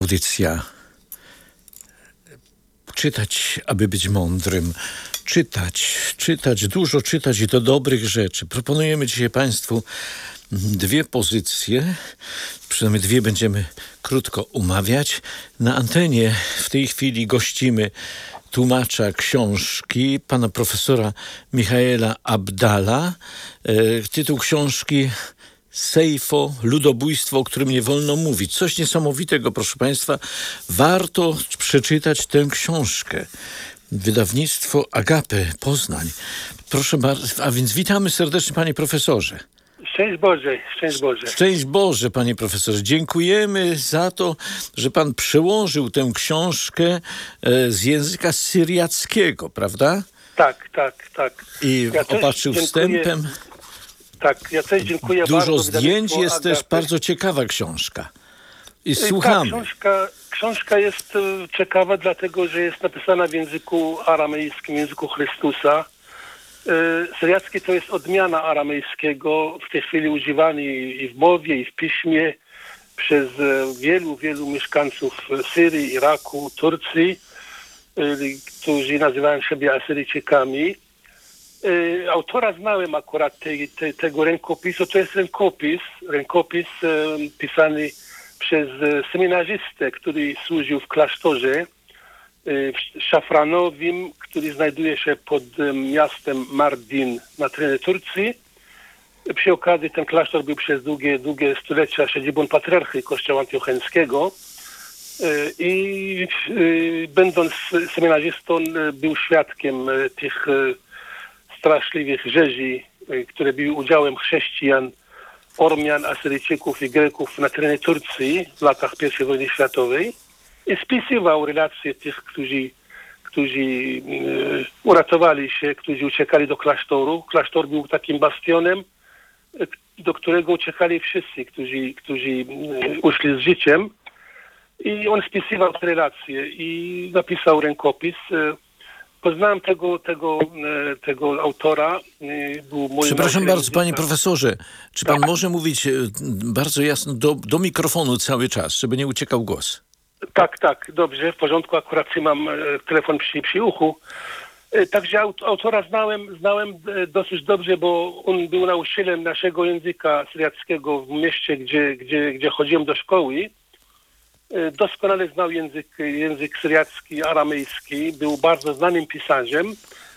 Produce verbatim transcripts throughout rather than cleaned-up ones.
Audycja czytać, aby być mądrym. Czytać, czytać, dużo czytać i do dobrych rzeczy. Proponujemy dzisiaj Państwu dwie pozycje, przynajmniej dwie będziemy krótko umawiać. Na antenie w tej chwili gościmy tłumacza książki, pana profesora Michaela Abdala. E, tytuł książki Sejfo, ludobójstwo, o którym nie wolno mówić. Coś niesamowitego, proszę Państwa. Warto przeczytać tę książkę. Wydawnictwo Agape, Poznań. Proszę bardzo, a więc witamy serdecznie, panie profesorze. Szczęść Boże, szczęść Boże. Szczęść Boże, panie profesorze. Dziękujemy za to, że pan przełożył tę książkę z języka syriackiego, prawda? Tak, tak, tak. I ja opatrzył wstępem. Tak, ja też dziękuję Dużo bardzo. Dużo zdjęć, jest Agape. Też bardzo ciekawa książka. I słuchamy. Tak, książka, książka jest ciekawa, dlatego że jest napisana w języku aramejskim, języku Chrystusa. Syriacki to jest odmiana aramejskiego, w tej chwili używany i w mowie, i w piśmie przez wielu, wielu mieszkańców Syrii, Iraku, Turcji, którzy nazywają siebie Asyryjczykami. Autora znałem akurat tej, tej, tego rękopisu. To jest rękopis, rękopis pisany przez seminarzystę, który służył w klasztorze w Szafranowim, który znajduje się pod miastem Mardin na terenie Turcji. Przy okazji ten klasztor był przez długie, długie stulecia siedzibą patriarchy Kościoła Antiocheńskiego i będąc seminarzystą był świadkiem tych straszliwych rzezi, które były udziałem chrześcijan, Ormian, Asyryjczyków i Greków na terenie Turcji w latach pierwszej wojny światowej i spisywał relacje tych, którzy, którzy e, uratowali się, którzy uciekali do klasztoru. Klasztor był takim bastionem, do którego uciekali wszyscy, którzy, którzy e, uszli z życiem. I on spisywał te relacje i napisał rękopis. E, Poznałem tego, tego, tego autora. Był moim Przepraszam bardzo, języka. panie profesorze, czy pan tak. może mówić bardzo jasno do, do mikrofonu cały czas, żeby nie uciekał głos? Tak, tak, dobrze, w porządku, akurat trzymam telefon przy, przy uchu. Także autora znałem, znałem dosyć dobrze, bo on był nauczycielem naszego języka syriackiego w mieście, gdzie, gdzie, gdzie chodziłem do szkoły. Doskonale znał język, język syriacki, aramejski, był bardzo znanym pisarzem.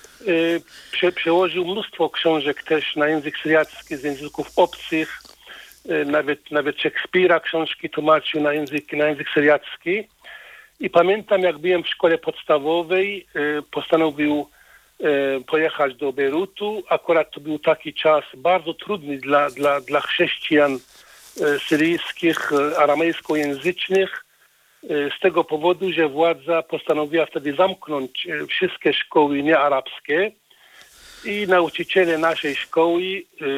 Prze, przełożył mnóstwo książek też na język syriacki z języków obcych. Nawet, nawet Szekspira książki tłumaczył na język, na język syriacki. I pamiętam, jak byłem w szkole podstawowej, postanowił pojechać do Bejrutu. Akurat to był taki czas bardzo trudny dla, dla, dla chrześcijan syryjskich, aramejskojęzycznych, z tego powodu, że władza postanowiła wtedy zamknąć wszystkie szkoły niearabskie i nauczyciele naszej szkoły,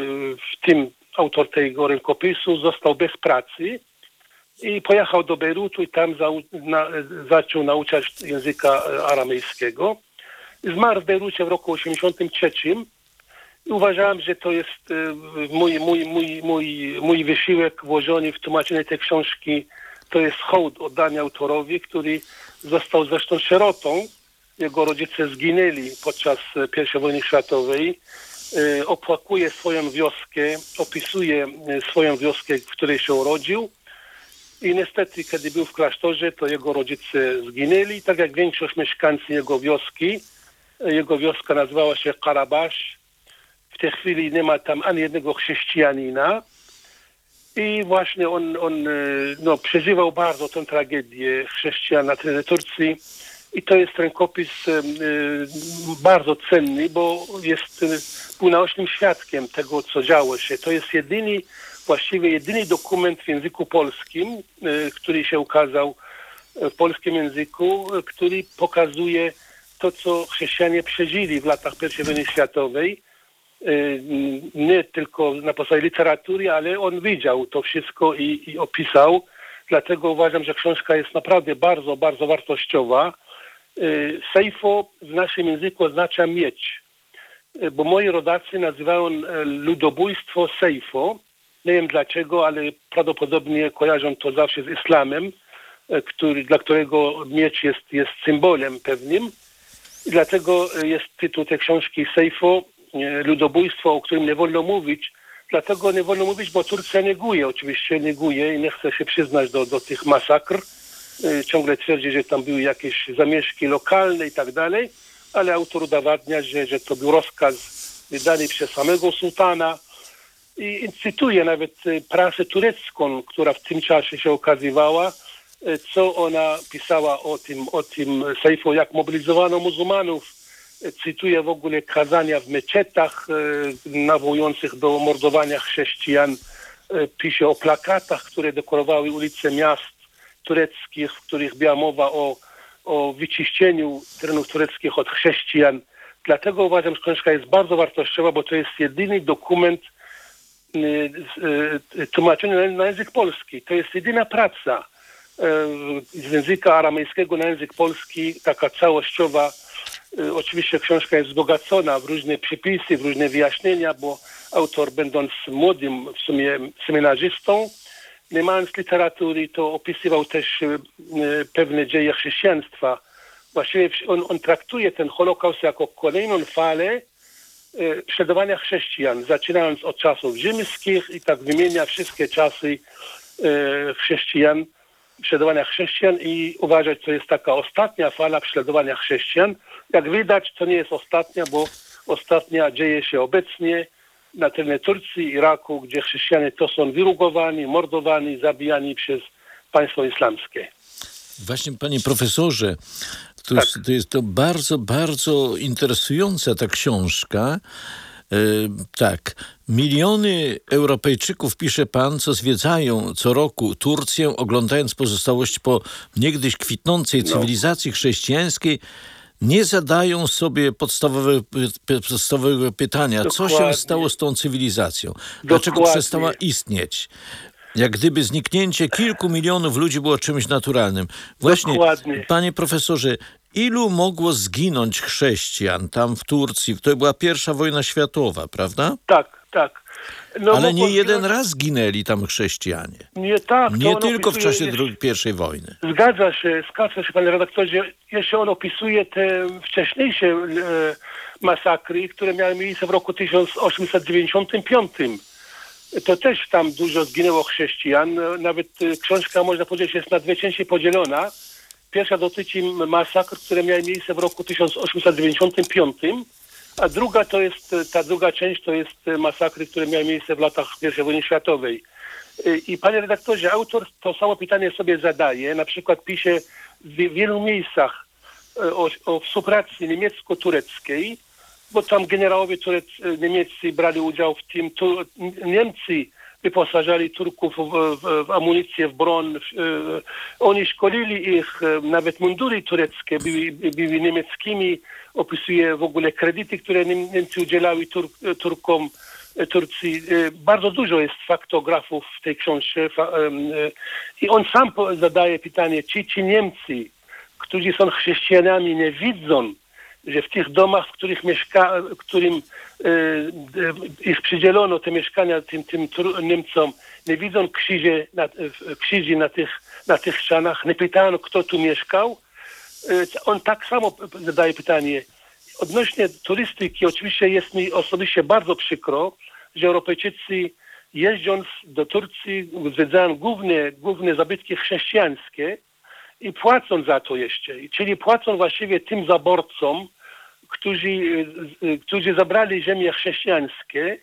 w tym autor tego rękopisu, został bez pracy i pojechał do Bejrutu i tam za, na, zaczął nauczać języka aramejskiego. Zmarł w Bejrucie w roku osiemdziesiątym trzecim. I uważałem, że to jest mój, mój, mój, mój, mój wysiłek włożony w tłumaczenie tej książki. To jest hołd oddany autorowi, który został zresztą sierotą. Jego rodzice zginęli podczas pierwszej wojny światowej. Opłakuje swoją wioskę, opisuje swoją wioskę, w której się urodził. I niestety, kiedy był w klasztorze, to jego rodzice zginęli. Tak jak większość mieszkańców jego wioski. Jego wioska nazywała się Karabasz. W tej chwili nie ma tam ani jednego chrześcijanina i właśnie on, on no, przeżywał bardzo tę tragedię chrześcijan na terenie Turcji i to jest rękopis y, bardzo cenny, bo jest był naocznym świadkiem tego, co działo się. To jest jedyny, właściwie jedyny dokument w języku polskim, y, który się ukazał w polskim języku, y, który pokazuje to, co chrześcijanie przeżyli w latach pierwszej wojny światowej. Nie tylko na podstawie literatury, ale on widział to wszystko i, i opisał. Dlatego uważam, że książka jest naprawdę bardzo, bardzo wartościowa. Sejfo w naszym języku oznacza miecz, bo moi rodacy nazywają ludobójstwo sejfo. Nie wiem dlaczego, ale prawdopodobnie kojarzą to zawsze z islamem. który, dla którego miecz jest, jest symbolem pewnym. I dlatego jest tytuł tej książki Sejfo, ludobójstwo, o którym nie wolno mówić. Dlatego nie wolno mówić, bo Turcja neguje, oczywiście neguje i nie chce się przyznać do, do tych masakr. Ciągle twierdzi, że tam były jakieś zamieszki lokalne i tak dalej, ale autor udowadnia, że, że to był rozkaz wydany przez samego sułtana i cytuje nawet prasę turecką, która w tym czasie się okazywała, co ona pisała o tym, o tym Sejfu, jak mobilizowano muzułmanów. Cytuje w ogóle kazania w meczetach nawołujących do mordowania chrześcijan. Pisze o plakatach, które dekorowały ulice miast tureckich, w których była mowa o, o wyczyszczeniu terenów tureckich od chrześcijan. Dlatego uważam, że książka jest bardzo wartościowa, bo to jest jedyny dokument tłumaczony na język polski. To jest jedyna praca z języka aramejskiego na język polski, taka całościowa. Oczywiście książka jest wzbogacona w różne przepisy, w różne wyjaśnienia, bo autor, będąc młodym w sumie seminarzystą, nie mając literatury, to opisywał też pewne dzieje chrześcijaństwa. Właściwie on, on traktuje ten Holokaust jako kolejną falę prześladowania chrześcijan, zaczynając od czasów rzymskich i tak wymienia wszystkie czasy chrześcijan, prześladowania chrześcijan i uważać, to jest taka ostatnia fala prześladowania chrześcijan. Jak widać, to nie jest ostatnia, bo ostatnia dzieje się obecnie na terenie Turcji, Iraku, gdzie chrześcijanie to są wyrugowani, mordowani, zabijani przez państwo islamskie. Właśnie, panie profesorze, to, tak. jest, to jest to bardzo, bardzo interesująca ta książka. E, tak, miliony Europejczyków, pisze pan, co zwiedzają co roku Turcję, oglądając pozostałości po niegdyś kwitnącej cywilizacji chrześcijańskiej, nie zadają sobie podstawowe, podstawowego pytania, Dokładnie. co się stało z tą cywilizacją? Dlaczego Dokładnie. przestała istnieć? Jak gdyby zniknięcie kilku milionów ludzi było czymś naturalnym. Właśnie, Dokładnie. panie profesorze, ilu mogło zginąć chrześcijan tam w Turcji? To była pierwsza wojna światowa, prawda? Tak, tak. No, ale nie jeden zginąć... raz ginęli tam chrześcijanie. Nie tak. Nie tylko w czasie jeszcze... drugiej, pierwszej wojny. Zgadza się, zgadza się, panie redaktorze. Jeszcze on opisuje te wcześniejsze e, masakry, które miały miejsce w roku tysiąc osiemset dziewięćdziesiątym piątym. To też tam dużo zginęło chrześcijan. Nawet książka, można powiedzieć, jest na dwie części podzielona. Pierwsza dotyczy masakr, które miały miejsce w roku tysiąc osiemset dziewięćdziesiątym piątym, a druga to jest, ta druga część to jest masakry, które miały miejsce w latach pierwszej wojny światowej. I panie redaktorze, autor to samo pytanie sobie zadaje. Na przykład pisze w wielu miejscach o, o współpracy niemiecko-tureckiej, bo tam generałowie turec, niemieccy brali udział w tym. Tu, Niemcy wyposażali Turków w, w, w amunicję, w broń. Oni szkolili ich, nawet mundury tureckie były, były niemieckimi. Opisuje w ogóle kredyty, które Niemcy udzielały Tur, Turkom, Turcji. Bardzo dużo jest faktografów w tej książce. I on sam zadaje pytanie, czy ci Niemcy, którzy są chrześcijanami, nie widzą, że w tych domach, w których mieszka, którym e, ich przydzielono te mieszkania tym, tym Niemcom, nie widzą krzyży na, krzyży na tych, na tych ścianach, nie pytano, kto tu mieszkał. E, on tak samo zadaje pytanie. Odnośnie turystyki, oczywiście jest mi osobiście bardzo przykro, że Europejczycy jeżdżąc do Turcji zwiedzają główne, główne zabytki chrześcijańskie i płacą za to jeszcze. Czyli płacą właściwie tym zaborcom, którzy, którzy zabrali ziemię chrześcijańskie,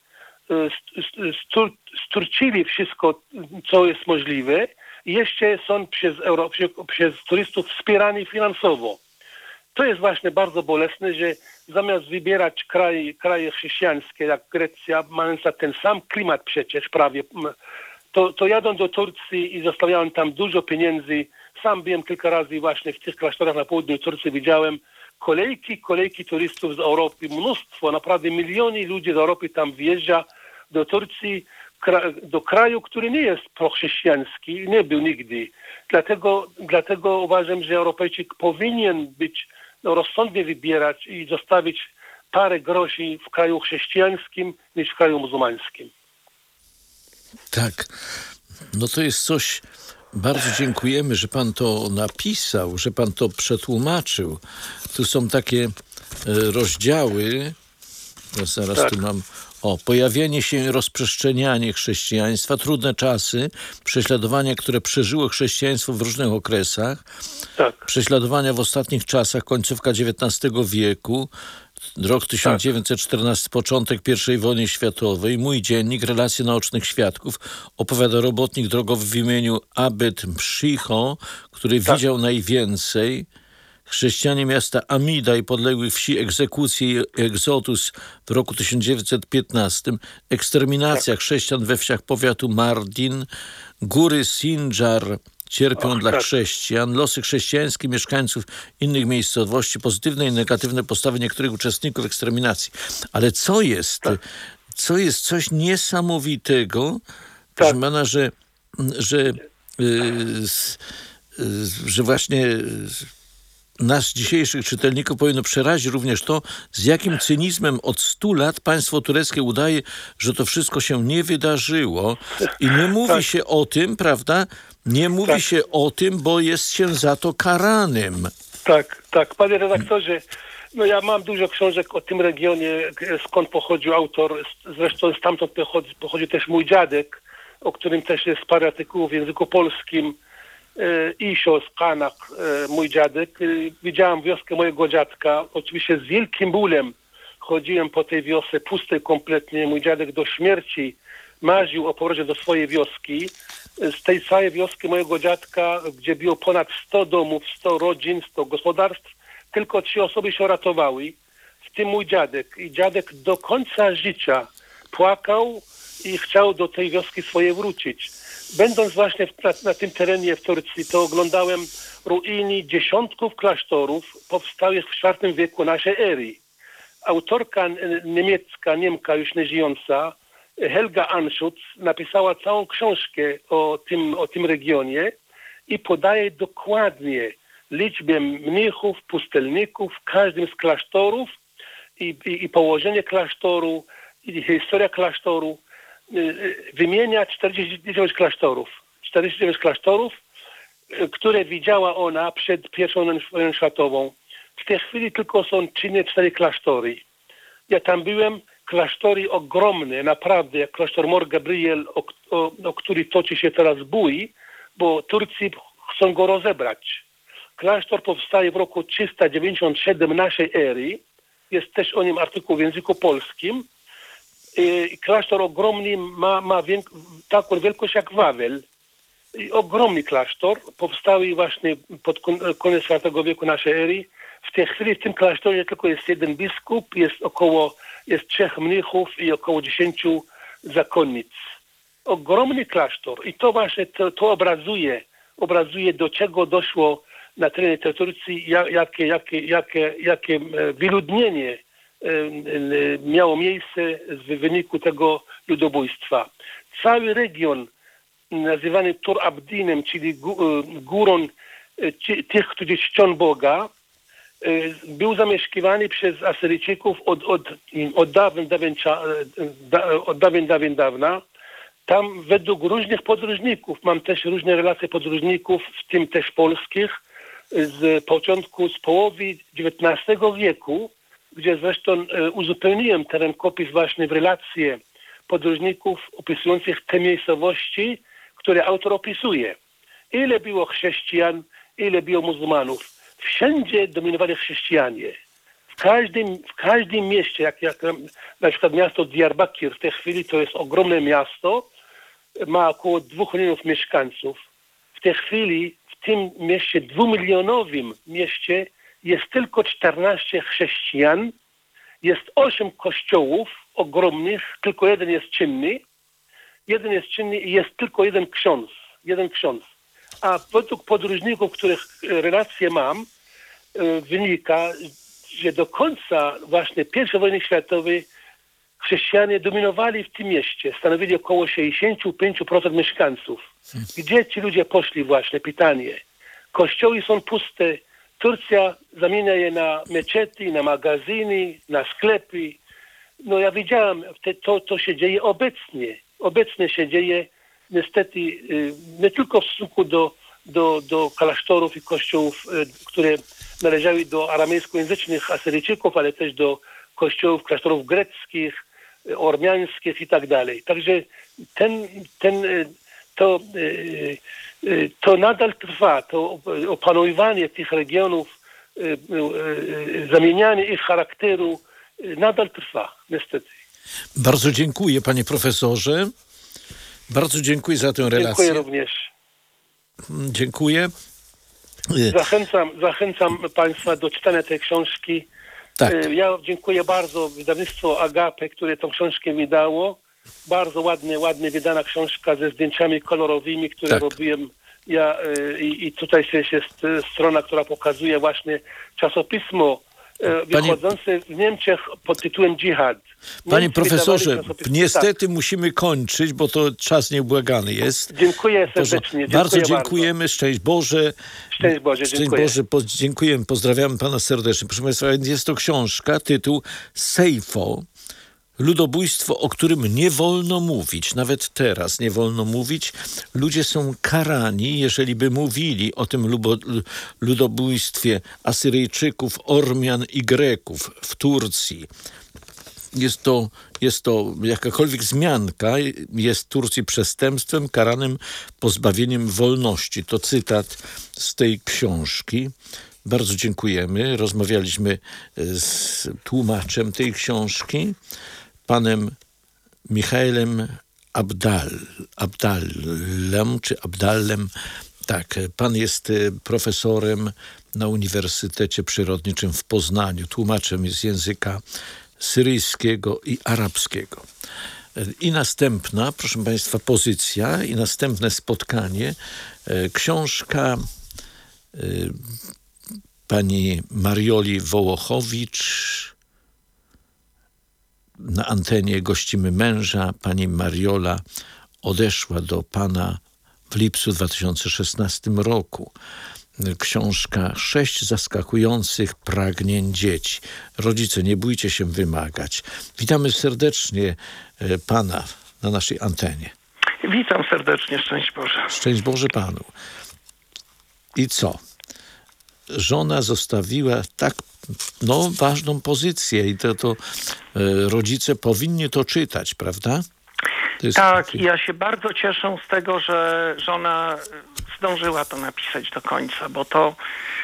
stur, sturcili wszystko, co jest możliwe i jeszcze są przez, Euro, przez turystów wspierani finansowo. To jest właśnie bardzo bolesne, że zamiast wybierać kraj, kraje chrześcijańskie jak Grecja, mająca ten sam klimat przecież prawie, to, to jadą do Turcji i zostawiają tam dużo pieniędzy. Sam byłem kilka razy właśnie w tych klasztorach na południu Turcji, widziałem kolejki, kolejki turystów z Europy, mnóstwo, naprawdę miliony ludzi z Europy tam wjeżdża do Turcji, do kraju, który nie jest prochrześcijański, nie był nigdy. Dlatego, dlatego uważam, że Europejczyk powinien być no, rozsądnie wybierać i zostawić parę groszy w kraju chrześcijańskim niż w kraju muzułmańskim. Tak, no to jest coś Bardzo dziękujemy, że pan to napisał, że pan to przetłumaczył. Tu są takie e, rozdziały. Ja zaraz Tak. tu mam. O, pojawienie się i rozprzestrzenianie chrześcijaństwa, trudne czasy, prześladowania, które przeżyło chrześcijaństwo w różnych okresach, Tak. prześladowania w ostatnich czasach, końcówka dziewiętnastego wieku, rok tysiąc dziewięćset czternasty, początek pierwszej wojny światowej, mój dziennik, relacje naocznych świadków, opowiada robotnik drogowy w imieniu Abed Mshicho, który Tak. widział najwięcej. Chrześcijanie miasta Amida i podległych wsi, egzekucje i egzodus w roku tysiąc dziewięćset piętnastym, eksterminacja chrześcijan we wsiach powiatu Mardin, góry Sinjar cierpią Och, dla tak. chrześcijan, losy chrześcijańskie mieszkańców innych miejscowości, pozytywne i negatywne postawy niektórych uczestników eksterminacji. Ale co jest, Tak. co jest coś niesamowitego, Tak. proszę pana, że, że, yy, s- yy, że właśnie yy, nas dzisiejszych czytelników powinno przerazić również to, z jakim cynizmem od stu lat państwo tureckie udaje, że to wszystko się nie wydarzyło i nie mówi Tak. się o tym, prawda? Nie mówi Tak. się o tym, bo jest się za to karanym. Tak, tak. Panie redaktorze, no ja mam dużo książek o tym regionie, skąd pochodził autor. Zresztą stamtąd pochodzi, pochodzi też mój dziadek, o którym też jest parę artykułów w języku polskim. Isio z Kanak, mój dziadek. Widziałem wioskę mojego dziadka. Oczywiście z wielkim bólem chodziłem po tej wiosce, pustej kompletnie. Mój dziadek do śmierci marzył o powrocie do swojej wioski. Z tej całej wioski mojego dziadka, gdzie było ponad sto domów, sto rodzin, sto gospodarstw, tylko trzy osoby się ratowały, w tym mój dziadek. I dziadek do końca życia płakał i chciał do tej wioski swojej wrócić. Będąc właśnie na, na tym terenie w Turcji, to oglądałem ruiny dziesiątków klasztorów powstałych w czwartym wieku naszej ery. Autorka niemiecka, Niemka już nieżyjąca, Helga Anschutz, napisała całą książkę o tym, o tym regionie i podaje dokładnie liczbę mnichów, pustelników w każdym z klasztorów i, i, i położenie klasztoru, i historia klasztoru. Wymienia czterdzieści dziewięć klasztorów. czterdzieści dziewięć klasztorów, które widziała ona przed pierwszą wojną światową. W tej chwili tylko są czynne cztery klasztory. Ja tam byłem, klasztory ogromne, naprawdę, jak klasztor Mor Gabriel, o, o, o który toczy się teraz bój, bo Turcy chcą go rozebrać. Klasztor powstaje w roku trzysta dziewięćdziesiąt siedem naszej ery. Jest też o nim artykuł w języku polskim. I klasztor ogromny, ma, ma wiek, taką wielkość jak Wawel. I ogromny klasztor, powstały właśnie pod koniec czwartego wieku naszej ery. W tej chwili w tym klasztorze tylko jest jeden biskup, jest około, jest trzech mnichów i około dziesięciu zakonnic. Ogromny klasztor. I to właśnie to, to obrazuje, obrazuje do czego doszło na terenie tej Turcji, jakie, jakie, jakie, jakie wyludnienie miało miejsce w wyniku tego ludobójstwa. Cały region nazywany Tur Abdinem, czyli górą tych, którzy czczą Boga, był zamieszkiwany przez Asyryjczyków od, od, od, dawien, dawien, od dawien, dawien dawna. Tam według różnych podróżników, mam też różne relacje podróżników, w tym też polskich, z początku, z połowy dziewiętnastego wieku, gdzie zresztą uzupełniłem ten rękopis właśnie w relacje podróżników opisujących te miejscowości, które autor opisuje. Ile było chrześcijan, ile było muzułmanów. Wszędzie dominowali chrześcijanie. W każdym, w każdym mieście, jak, jak na przykład miasto Diyarbakir, w tej chwili to jest ogromne miasto, ma około dwóch milionów mieszkańców. W tej chwili w tym mieście, dwumilionowym mieście, jest tylko czternaście chrześcijan, jest osiem kościołów ogromnych, tylko jeden jest czynny, jeden jest czynny i jest tylko jeden ksiądz, jeden ksiądz. A według podróżników, których relacje mam, wynika, że do końca właśnie pierwszej wojny światowej chrześcijanie dominowali w tym mieście, stanowili około sześćdziesiąt pięć procent mieszkańców. Gdzie ci ludzie poszli właśnie? Pytanie. Kościoły są puste, Turcja zamienia je na meczety, na magazyny, na sklepy. No ja widziałem, to, to się dzieje obecnie. Obecnie się dzieje niestety nie tylko w stosunku do, do, do klasztorów i kościołów, które należały do aramejskojęzycznych Asyryjczyków, ale też do kościołów, klasztorów greckich, ormiańskich i tak dalej. Także ten, ten, to, to nadal trwa, to opanowywanie tych regionów, zamienianie ich charakteru nadal trwa, niestety. Bardzo dziękuję, panie profesorze. Bardzo dziękuję za tę relację. Dziękuję również. Dziękuję. Zachęcam, zachęcam państwa do czytania tej książki. Tak. Ja dziękuję bardzo wydawnictwu Agape, które tą książkę mi dało. Bardzo ładnie, ładnie wydana książka ze zdjęciami kolorowymi, które tak. robiłem ja i, i tutaj jest strona, która pokazuje właśnie czasopismo wychodzące w Niemczech pod tytułem Dżihad. Panie profesorze, niestety tak. musimy kończyć, bo to czas nieubłagany jest. Dziękuję serdecznie. Dziękuję bardzo dziękujemy. Bardzo. Szczęść Boże. Szczęść Boże, Szczęść dziękuję. Boże, po, dziękujemy, pozdrawiamy pana serdecznie. Proszę państwa, jest to książka, tytuł Sejfo. Ludobójstwo, o którym nie wolno mówić, nawet teraz nie wolno mówić. Ludzie są karani, jeżeli by mówili o tym lubo, ludobójstwie Asyryjczyków, Ormian i Greków w Turcji. Jest to, jest to jakakolwiek wzmianka, jest Turcji przestępstwem karanym pozbawieniem wolności. To cytat z tej książki. Bardzo dziękujemy. Rozmawialiśmy z tłumaczem tej książki, panem Michaelem Abdal, Abdallem, czy Abdallem. Tak, pan jest profesorem na Uniwersytecie Przyrodniczym w Poznaniu. Tłumaczem z języka syryjskiego i arabskiego. I następna, proszę państwa, pozycja i następne spotkanie. Książka pani Marioli Wołochowicz. Na antenie gościmy męża. Pani Mariola odeszła do pana w lipcu dwa tysiące szesnastym roku. Książka Sześć zaskakujących pragnień dzieci. Rodzice, nie bójcie się wymagać. Witamy serdecznie pana na naszej antenie. Witam serdecznie, szczęść Boże. Szczęść Boże panu. I co? Żona zostawiła tak no, ważną pozycję i to, to e, rodzice powinni to czytać, prawda? To jest tak, taki... ja się bardzo cieszę z tego, że żona zdążyła to napisać do końca, bo to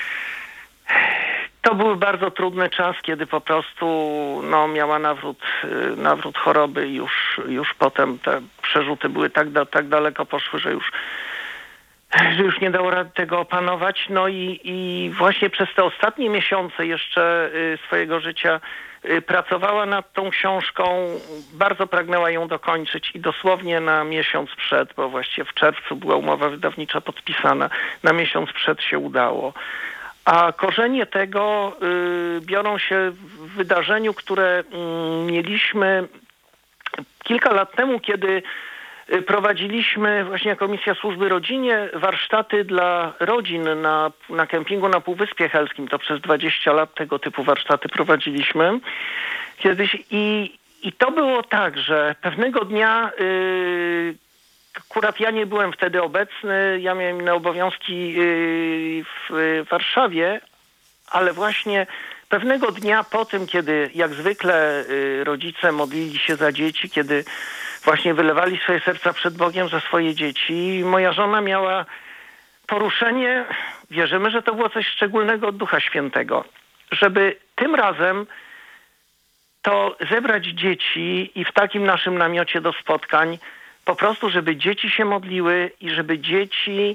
to był bardzo trudny czas, kiedy po prostu no, miała nawrót, nawrót choroby i już, już potem te przerzuty były tak, da, tak daleko poszły, że już że już nie dało rady tego opanować. No i, i właśnie przez te ostatnie miesiące jeszcze y, swojego życia y, pracowała nad tą książką. Bardzo pragnęła ją dokończyć i dosłownie na miesiąc przed, bo właściwie w czerwcu była umowa wydawnicza podpisana, na miesiąc przed się udało. A korzenie tego y, biorą się w wydarzeniu, które y, mieliśmy kilka lat temu, kiedy prowadziliśmy właśnie jako Misja Służby Rodzinie warsztaty dla rodzin na, na kempingu na Półwyspie Helskim. To przez dwadzieścia lat tego typu warsztaty prowadziliśmy kiedyś i, i to było tak, że pewnego dnia yy, akurat ja nie byłem wtedy obecny, ja miałem inne obowiązki yy, w Warszawie, ale właśnie pewnego dnia po tym, kiedy jak zwykle yy, rodzice modlili się za dzieci, kiedy właśnie wylewali swoje serca przed Bogiem za swoje dzieci. Moja żona miała poruszenie, wierzymy, że to było coś szczególnego od Ducha Świętego, żeby tym razem to zebrać dzieci i w takim naszym namiocie do spotkań, po prostu, żeby dzieci się modliły i żeby dzieci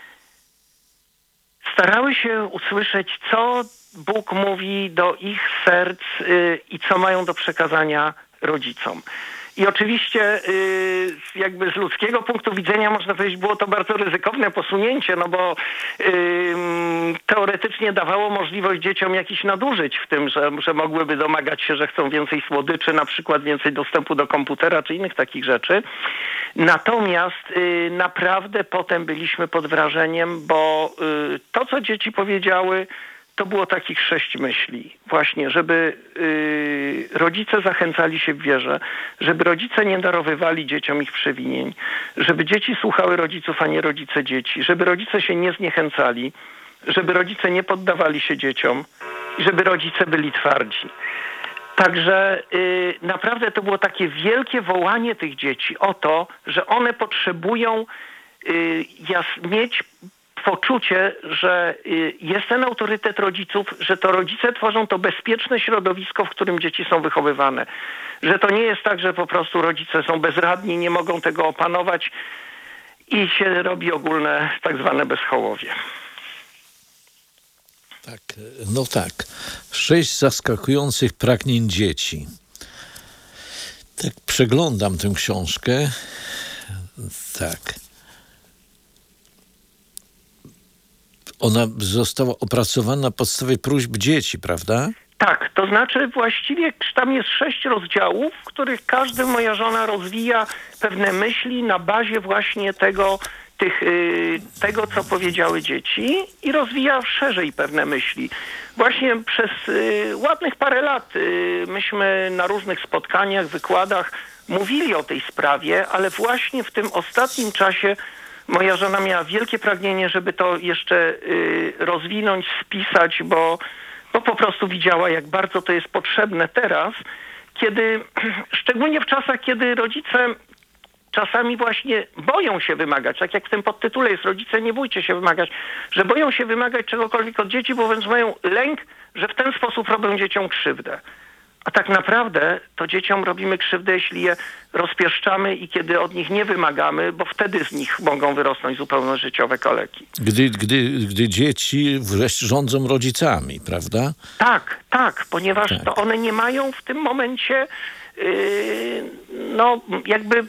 starały się usłyszeć, co Bóg mówi do ich serc yy, i co mają do przekazania rodzicom. I oczywiście yy, jakby z ludzkiego punktu widzenia można powiedzieć, było to bardzo ryzykowne posunięcie, no bo yy, teoretycznie dawało możliwość dzieciom jakichś nadużyć w tym, że, że mogłyby domagać się, że chcą więcej słodyczy, na przykład więcej dostępu do komputera czy innych takich rzeczy. Natomiast yy, naprawdę potem byliśmy pod wrażeniem, bo yy, to, co dzieci powiedziały, to było takich sześć myśli. Właśnie, żeby yy, rodzice zachęcali się w wierze, żeby rodzice nie darowywali dzieciom ich przewinień, żeby dzieci słuchały rodziców, a nie rodzice dzieci, żeby rodzice się nie zniechęcali, żeby rodzice nie poddawali się dzieciom i żeby rodzice byli twardzi. Także yy, naprawdę to było takie wielkie wołanie tych dzieci o to, że one potrzebują yy, jas, mieć poczucie, że yy, jest ten autorytet rodziców, że to rodzice tworzą to bezpieczne środowisko, w którym dzieci są wychowywane. Że to nie jest tak, że po prostu rodzice są bezradni, nie mogą tego opanować i się robi ogólne tak zwane bezhołowie. Tak, no tak. Sześć zaskakujących pragnień dzieci. Tak, przeglądam tę książkę. Tak. Ona została opracowana na podstawie próśb dzieci, prawda? Tak, to znaczy właściwie tam jest sześć rozdziałów, w których każdy moja żona rozwija pewne myśli na bazie właśnie tego, tych, yy, tego co powiedziały dzieci i rozwija szerzej pewne myśli. Właśnie przez yy, ładnych parę lat yy, myśmy na różnych spotkaniach, wykładach mówili o tej sprawie, ale właśnie w tym ostatnim czasie moja żona miała wielkie pragnienie, żeby to jeszcze yy, rozwinąć, spisać, bo bo po prostu widziała, jak bardzo to jest potrzebne teraz, kiedy, szczególnie w czasach, kiedy rodzice czasami właśnie boją się wymagać, tak jak w tym podtytule jest, rodzice nie bójcie się wymagać, że boją się wymagać czegokolwiek od dzieci, bo wręcz mają lęk, że w ten sposób robią dzieciom krzywdę. A tak naprawdę to dzieciom robimy krzywdę, jeśli je rozpieszczamy i kiedy od nich nie wymagamy, bo wtedy z nich mogą wyrosnąć zupełnie życiowe kaleki. Gdy, gdy, gdy dzieci wreszcie rządzą rodzicami, prawda? Tak, tak, ponieważ Tak. to one nie mają w tym momencie yy, no jakby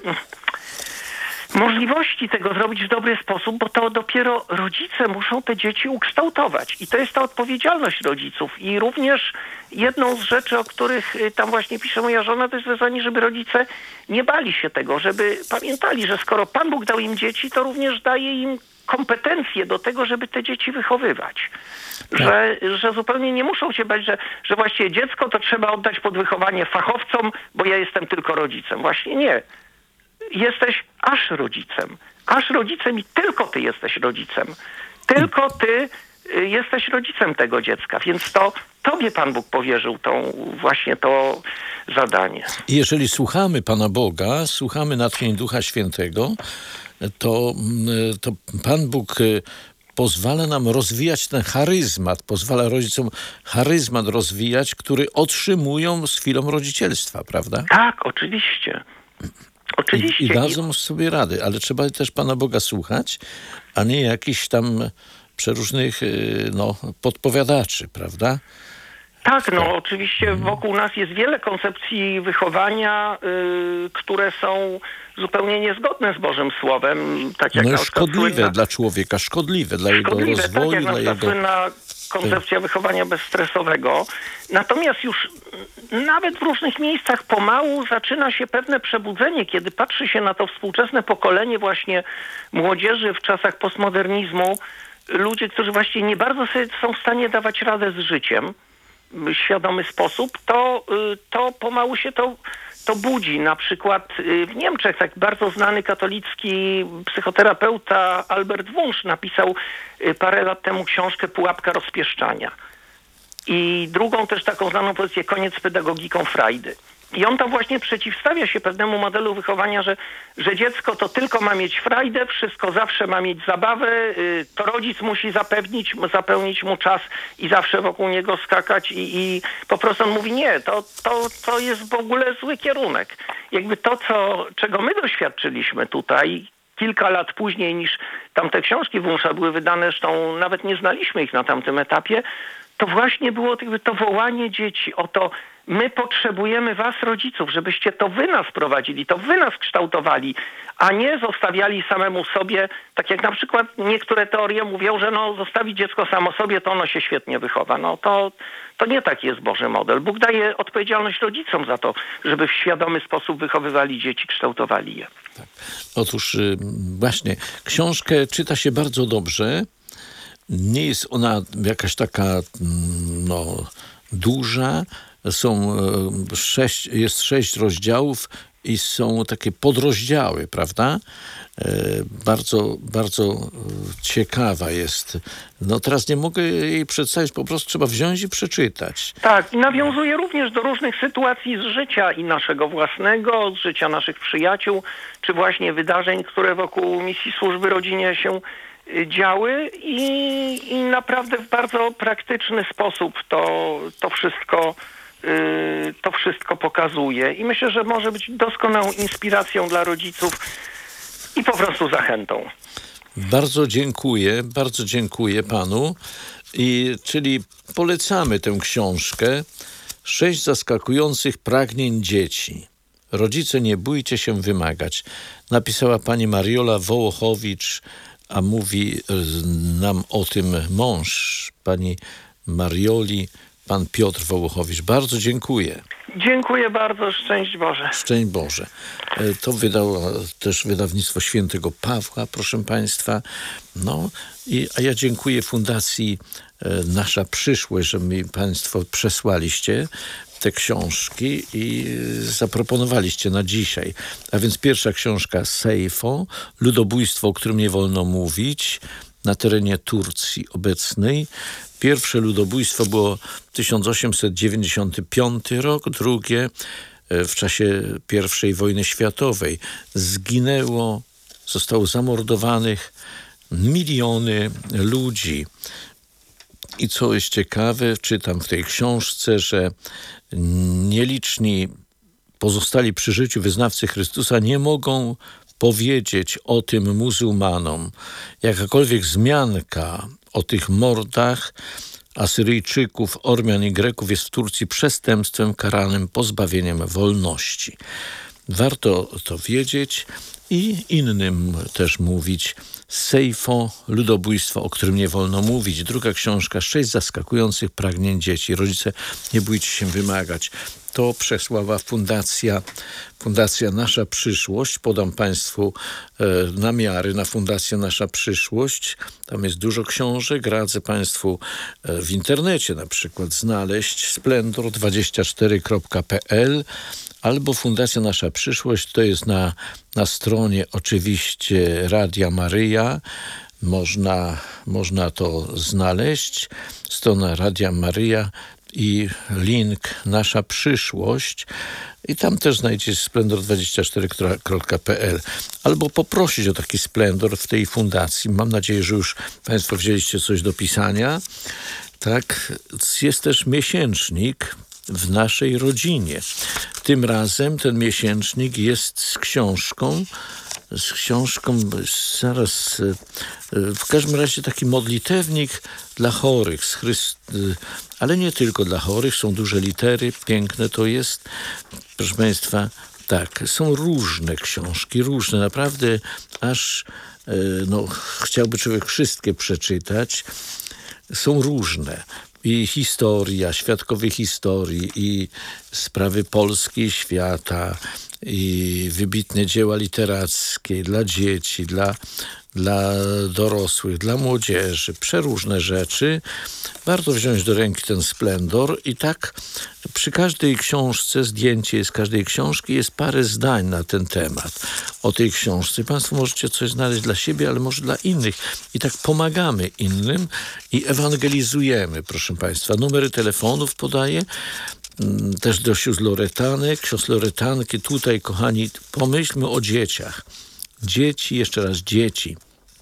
możliwości tego zrobić w dobry sposób, bo to dopiero rodzice muszą te dzieci ukształtować. I to jest ta odpowiedzialność rodziców. I również jedną z rzeczy, o których tam właśnie pisze moja żona, to jest wezwanie, żeby rodzice nie bali się tego, żeby pamiętali, że skoro Pan Bóg dał im dzieci, to również daje im kompetencje do tego, żeby te dzieci wychowywać. Że, że zupełnie nie muszą się bać, że, że właściwie dziecko to trzeba oddać pod wychowanie fachowcom, bo ja jestem tylko rodzicem. Właśnie nie. Jesteś aż rodzicem. Aż rodzicem i tylko ty jesteś rodzicem. Tylko ty y, jesteś rodzicem tego dziecka. Więc to tobie Pan Bóg powierzył tą, właśnie to zadanie. I jeżeli słuchamy Pana Boga, słuchamy natchnień Ducha Świętego, to, to Pan Bóg pozwala nam rozwijać ten charyzmat, pozwala rodzicom charyzmat rozwijać, który otrzymują z chwilą rodzicielstwa, prawda? Tak, oczywiście. Oczywiście. I, I dadzą sobie rady, ale trzeba też Pana Boga słuchać, a nie jakichś tam przeróżnych no, podpowiadaczy, prawda? Tak, no oczywiście wokół nas jest wiele koncepcji wychowania, y, które są zupełnie niezgodne z Bożym Słowem. Tak jak No na jest przykład szkodliwe słynna, dla człowieka, szkodliwe dla szkodliwe, jego rozwoju, tak jak dla na przykład jego... słynna koncepcja wychowania bezstresowego. Natomiast już nawet w różnych miejscach pomału zaczyna się pewne przebudzenie, kiedy patrzy się na to współczesne pokolenie właśnie młodzieży w czasach postmodernizmu, ludzie, którzy właściwie nie bardzo sobie są w stanie dawać radę z życiem w świadomy sposób, to, to pomału się to, to budzi. Na przykład w Niemczech tak bardzo znany katolicki psychoterapeuta Albert Wunsch napisał parę lat temu książkę Pułapka rozpieszczania. I drugą też taką znaną pozycję Koniec z pedagogiką Frajdy. I on tam właśnie przeciwstawia się pewnemu modelu wychowania, że, że dziecko to tylko ma mieć frajdę, wszystko zawsze ma mieć zabawę, yy, to rodzic musi zapewnić, zapełnić mu czas i zawsze wokół niego skakać i, i po prostu on mówi nie, to, to, to jest w ogóle zły kierunek. Jakby to, co, czego my doświadczyliśmy tutaj kilka lat później niż tamte książki Wunscha były wydane, zresztą nawet nie znaliśmy ich na tamtym etapie, to właśnie było jakby to wołanie dzieci o to, my potrzebujemy was, rodziców, żebyście to wy nas prowadzili, to wy nas kształtowali, a nie zostawiali samemu sobie, tak jak na przykład niektóre teorie mówią, że no zostawi dziecko samo sobie, to ono się świetnie wychowa. No to, to nie taki jest Boży model. Bóg daje odpowiedzialność rodzicom za to, żeby w świadomy sposób wychowywali dzieci, kształtowali je. Tak. Otóż właśnie, książkę czyta się bardzo dobrze, Nie jest ona jakaś taka no, duża. Są sześć, jest sześć rozdziałów i są takie podrozdziały, prawda? Bardzo, bardzo ciekawa jest. No teraz nie mogę jej przedstawić, po prostu trzeba wziąć i przeczytać. Tak, i nawiązuje również do różnych sytuacji z życia i naszego własnego, z życia naszych przyjaciół, czy właśnie wydarzeń, które wokół misji służby rodzinie się działy i, i naprawdę w bardzo praktyczny sposób to, to wszystko yy, to wszystko pokazuje. I myślę, że może być doskonałą inspiracją dla rodziców i po prostu zachętą. Bardzo dziękuję, bardzo dziękuję panu. I, czyli polecamy tę książkę Sześć zaskakujących pragnień dzieci. Rodzice, nie bójcie się wymagać. Napisała pani Mariola Wołochowicz, a mówi nam o tym mąż pani Marioli, pan Piotr Wołochowicz. Bardzo dziękuję. Dziękuję bardzo. Szczęść Boże. Szczęść Boże. To wydało też wydawnictwo Świętego Pawła, proszę państwa. No, i, a ja dziękuję Fundacji Nasza Przyszłość, że mi państwo przesłaliście te książki i zaproponowaliście na dzisiaj. A więc pierwsza książka Sejfo, ludobójstwo, o którym nie wolno mówić, na terenie Turcji obecnej. Pierwsze ludobójstwo było tysiąc osiemset dziewięćdziesiąty piąty rok, drugie w czasie pierwszej wojny światowej. Zginęło, zostało zamordowanych miliony ludzi. I co jest ciekawe, czytam w tej książce, że nieliczni pozostali przy życiu wyznawcy Chrystusa nie mogą powiedzieć o tym muzułmanom. Jakakolwiek wzmianka o tych mordach Asyryjczyków, Ormian i Greków jest w Turcji przestępstwem karanym pozbawieniem wolności. Warto to wiedzieć i innym też mówić. Sejfo, ludobójstwo, o którym nie wolno mówić. Druga książka, Sześć zaskakujących pragnień dzieci. Rodzice, nie bójcie się wymagać. To przesłała Fundacja, Fundacja Nasza Przyszłość. Podam państwu e, namiary na Fundację Nasza Przyszłość. Tam jest dużo książek. Radzę państwu e, w internecie na przykład znaleźć splendor dwadzieścia cztery kropka p l albo Fundacja Nasza Przyszłość. To jest na, na stronie oczywiście Radia Maryja. Można, można to znaleźć. Strona Radia Maryja i link Nasza Przyszłość i tam też znajdziecie splendor dwadzieścia cztery kropka p l albo poprosić o taki splendor w tej fundacji. Mam nadzieję, że już państwo wzięliście coś do pisania. Tak, jest też miesięcznik w naszej rodzinie. Tym razem ten miesięcznik jest z książką z książką, zaraz, w każdym razie taki modlitewnik dla chorych, z Chryst... ale nie tylko dla chorych, są duże litery, piękne to jest. Proszę państwa, tak, są różne książki, różne, naprawdę aż no, chciałby człowiek wszystkie przeczytać. Są różne. I historia, świadkowie historii, i sprawy Polski i świata, i wybitne dzieła literackie dla dzieci, dla, dla dorosłych, dla młodzieży. Przeróżne rzeczy. Warto wziąć do ręki ten splendor i tak przy każdej książce, zdjęcie jest każdej książki, jest parę zdań na ten temat o tej książce. Państwo możecie coś znaleźć dla siebie, ale może dla innych. I tak pomagamy innym i ewangelizujemy, proszę państwa. Numery telefonów podaję. Też do sióstr Loretanek, sióstr Loretanki. Tutaj, kochani, pomyślmy o dzieciach. Dzieci, jeszcze raz dzieci.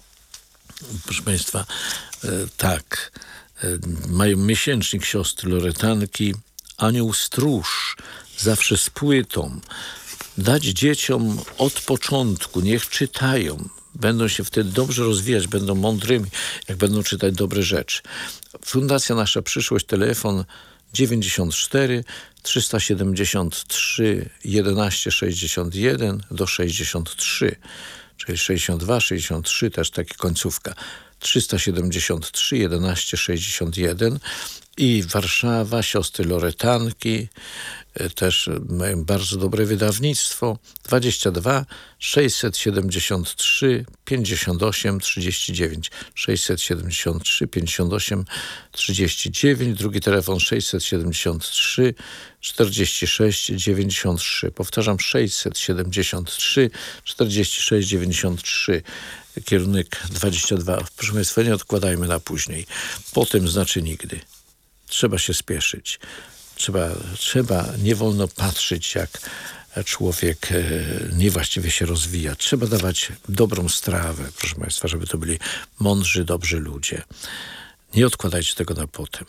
Proszę państwa, e, tak, e, mają miesięcznik siostry Loretanki. Anioł Stróż, zawsze z płytą. Dać dzieciom od początku, niech czytają. Będą się wtedy dobrze rozwijać, będą mądrymi, jak będą czytać dobre rzeczy. Fundacja Nasza Przyszłość, telefon dziewięćdziesiąt cztery trzysta siedemdziesiąt trzy jedenaście sześćdziesiąt jeden do sześćdziesiąt trzy, czyli sześćdziesiąt dwa sześćdziesiąt trzy, też taka końcówka. trzysta siedemdziesiąt trzy jedenaście sześćdziesiąt jeden I Warszawa, siostry Loretanki, e, też mają bardzo dobre wydawnictwo. dwadzieścia dwa sześćset siedemdziesiąt trzy pięćdziesiąt osiem trzydzieści dziewięć. sześćset siedemdziesiąt trzy pięćdziesiąt osiem trzydzieści dziewięć. Drugi telefon sześćset siedemdziesiąt trzy czterdzieści sześć dziewięćdziesiąt trzy. Powtarzam, sześćset siedemdziesiąt trzy czterdzieści sześć dziewięćdziesiąt trzy. Kierunek dwadzieścia dwa. Proszę Państwa, nie odkładajmy na później. Potem znaczy nigdy. Trzeba się spieszyć. Trzeba, trzeba, nie wolno patrzeć, jak człowiek e, niewłaściwie się rozwija. Trzeba dawać dobrą strawę, proszę Państwa, żeby to byli mądrzy, dobrzy ludzie. Nie odkładajcie tego na potem.